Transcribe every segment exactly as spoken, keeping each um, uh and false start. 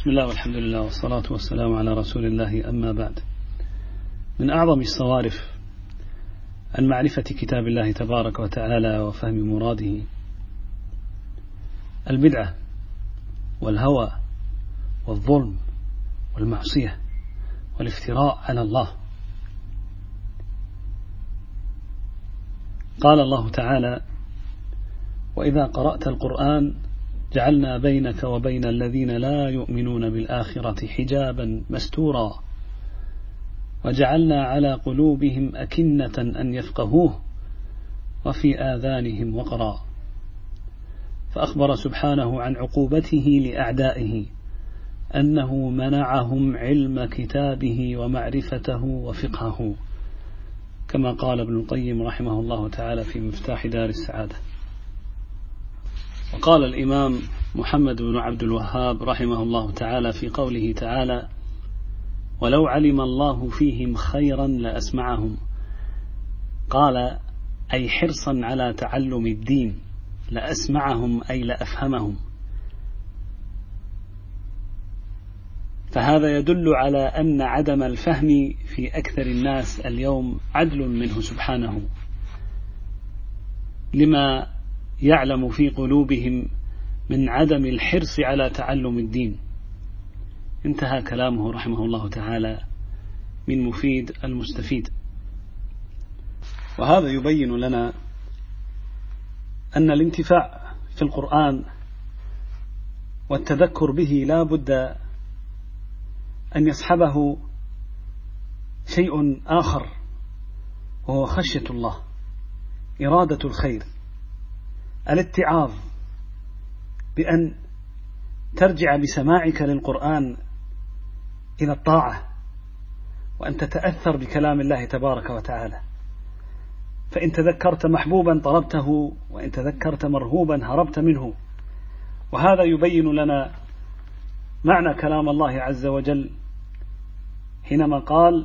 بسم الله والحمد لله والصلاة والسلام على رسول الله، أما بعد. من أعظم الصوارف عن معرفة كتاب الله تبارك وتعالى وفهم مراده البدعة والهوى والظلم والمعصية والافتراء على الله. قال الله تعالى: وإذا قرأت القرآن جعلنا بينك وبين الذين لا يؤمنون بالآخرة حجابا مستورا وجعلنا على قلوبهم أكنة أن يفقهوه وفي آذانهم وقرا. فأخبر سبحانه عن عقوبته لأعدائه أنه منعهم علم كتابه ومعرفته وفقهه، كما قال ابن القيم رحمه الله تعالى في مفتاح دار السعادة. وقال الإمام محمد بن عبد الوهاب رحمه الله تعالى في قوله تعالى: ولو علم الله فيهم خيرا لأسمعهم، قال أي حرصا على تعلم الدين، لأسمعهم أي لأفهمهم. فهذا يدل على أن عدم الفهم في أكثر الناس اليوم عدل منه سبحانه، لما يعلم في قلوبهم من عدم الحرص على تعلم الدين. انتهى كلامه رحمه الله تعالى من مفيد المستفيد. وهذا يبين لنا أن الانتفاع في القرآن والتذكر به لا بد أن يصحبه شيء آخر، وهو خشية الله، إرادة الخير، الاتعاظ بأن ترجع بسماعك للقرآن إلى الطاعة، وأن تتأثر بكلام الله تبارك وتعالى. فإن تذكرت محبوبا طلبته، وإن تذكرت مرهوبا هربت منه. وهذا يبين لنا معنى كلام الله عز وجل حينما قال: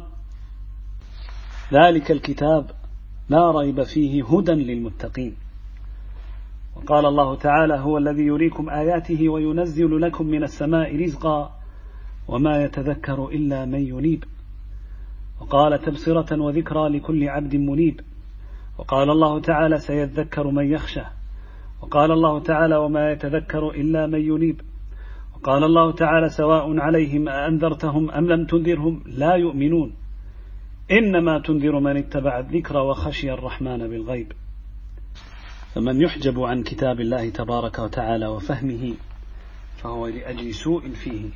ذلك الكتاب لا ريب فيه هدى للمتقين. وقال الله تعالى: هو الذي يريكم آياته وينزل لكم من السماء رزقا وما يتذكر إلا من ينيب. وقال: تبصرة وذكرى لكل عبد منيب. وقال الله تعالى: سيذكر من يخشى. وقال الله تعالى: وما يتذكر إلا من ينيب. وقال الله تعالى: سواء عليهم أأنذرتهم أم لم تنذرهم لا يؤمنون، إنما تنذر من اتبع الذكر وخشي الرحمن بالغيب. فمن يحجب عن كتاب الله تبارك وتعالى وفهمه فهو لأجل سوء فيه.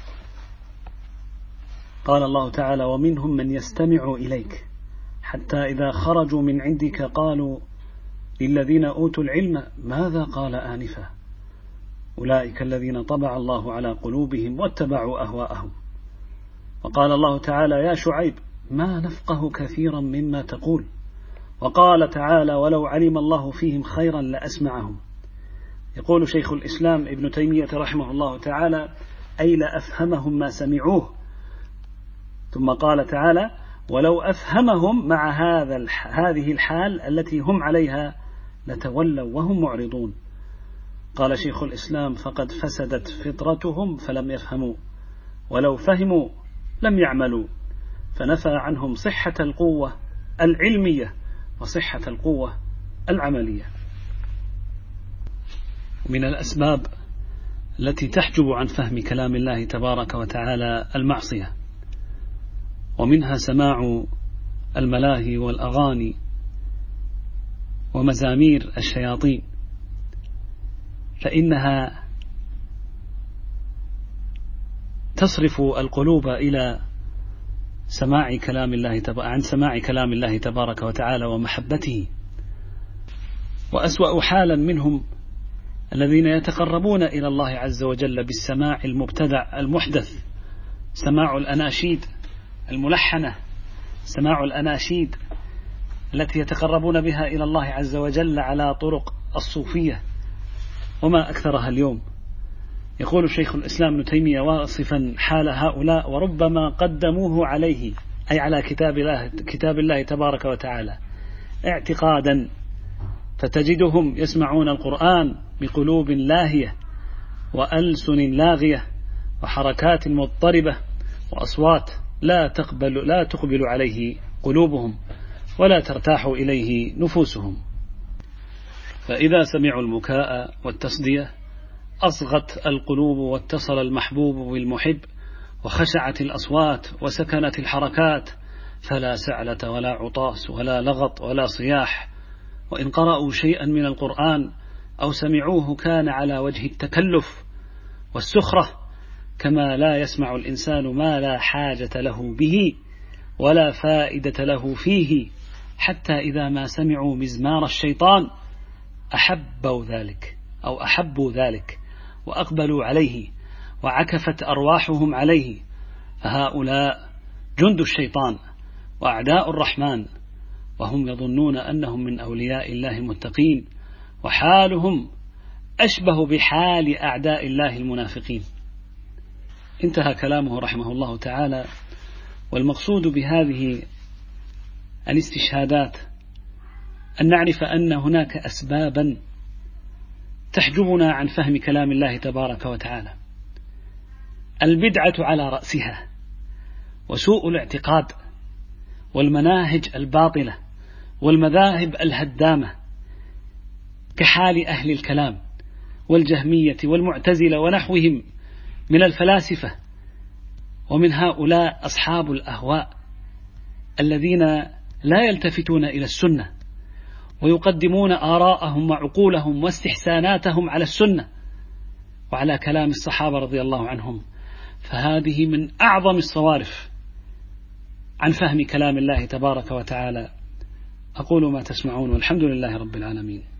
قال الله تعالى: ومنهم من يستمع إليك حتى إذا خرجوا من عندك قالوا للذين أوتوا العلم ماذا قال آنفا أولئك الذين طبع الله على قلوبهم واتبعوا أهواءهم. وقال الله تعالى: يا شعيب ما نفقه كثيرا مما تقول. وقال تعالى: ولو علم الله فيهم خيرا لأسمعهم. يقول شيخ الإسلام ابن تيمية رحمه الله تعالى: أي لأفهمهم ما سمعوه. ثم قال تعالى: ولو أفهمهم مع هذا هذه الحال التي هم عليها لتولوا وهم معرضون. قال شيخ الإسلام: فقد فسدت فطرتهم فلم يفهموا، ولو فهموا لم يعملوا، فنفى عنهم صحة القوة العلمية وصحة القوة العملية. من الأسباب التي تحجب عن فهم كلام الله تبارك وتعالى المعصية، ومنها سماع الملاهي والأغاني ومزامير الشياطين، فإنها تصرف القلوب إلى سماع كلام الله تب... عن سماع كلام الله تبارك وتعالى ومحبته. وأسوأ حالا منهم الذين يتقربون إلى الله عز وجل بالسماع المبتدع المحدث، سماع الأناشيد الملحنة، سماع الأناشيد التي يتقربون بها إلى الله عز وجل على طرق الصوفية، وما أكثرها اليوم. يقول شيخ الإسلام ابن تيمية واصفا حال هؤلاء: وربما قدموه عليه، أي على كتاب الله, كتاب الله تبارك وتعالى، اعتقادا، فتجدهم يسمعون القرآن بقلوب لاهية وألسن لاغية وحركات مضطربة وأصوات لا تقبل لا تقبل عليه قلوبهم ولا ترتاح إليه نفوسهم. فإذا سمعوا المكاء والتصدية أصغت القلوب واتصل المحبوب بالمحب وخشعت الأصوات وسكنت الحركات، فلا سعلة ولا عطاس ولا لغط ولا صياح. وإن قرأوا شيئا من القرآن أو سمعوه كان على وجه التكلف والسخرة، كما لا يسمع الإنسان ما لا حاجة له به ولا فائدة له فيه، حتى إذا ما سمعوا مزمار الشيطان أحبوا ذلك أو أحبوا ذلك وأقبلوا عليه وعكفت أرواحهم عليه. فهؤلاء جند الشيطان وأعداء الرحمن، وهم يظنون أنهم من أولياء الله المتقين، وحالهم أشبه بحال أعداء الله المنافقين. انتهى كلامه رحمه الله تعالى. والمقصود بهذه الاستشهادات أن نعرف أن هناك أسبابا تحجبنا عن فهم كلام الله تبارك وتعالى. البدعة على رأسها، وسوء الاعتقاد، والمناهج الباطلة، والمذاهب الهدامة، كحال أهل الكلام والجهمية والمعتزلة ونحوهم من الفلاسفة، ومن هؤلاء أصحاب الأهواء الذين لا يلتفتون إلى السنة ويقدمون آراءهم وعقولهم واستحساناتهم على السنة وعلى كلام الصحابة رضي الله عنهم. فهذه من أعظم الصوارف عن فهم كلام الله تبارك وتعالى. أقول ما تسمعون والحمد لله رب العالمين.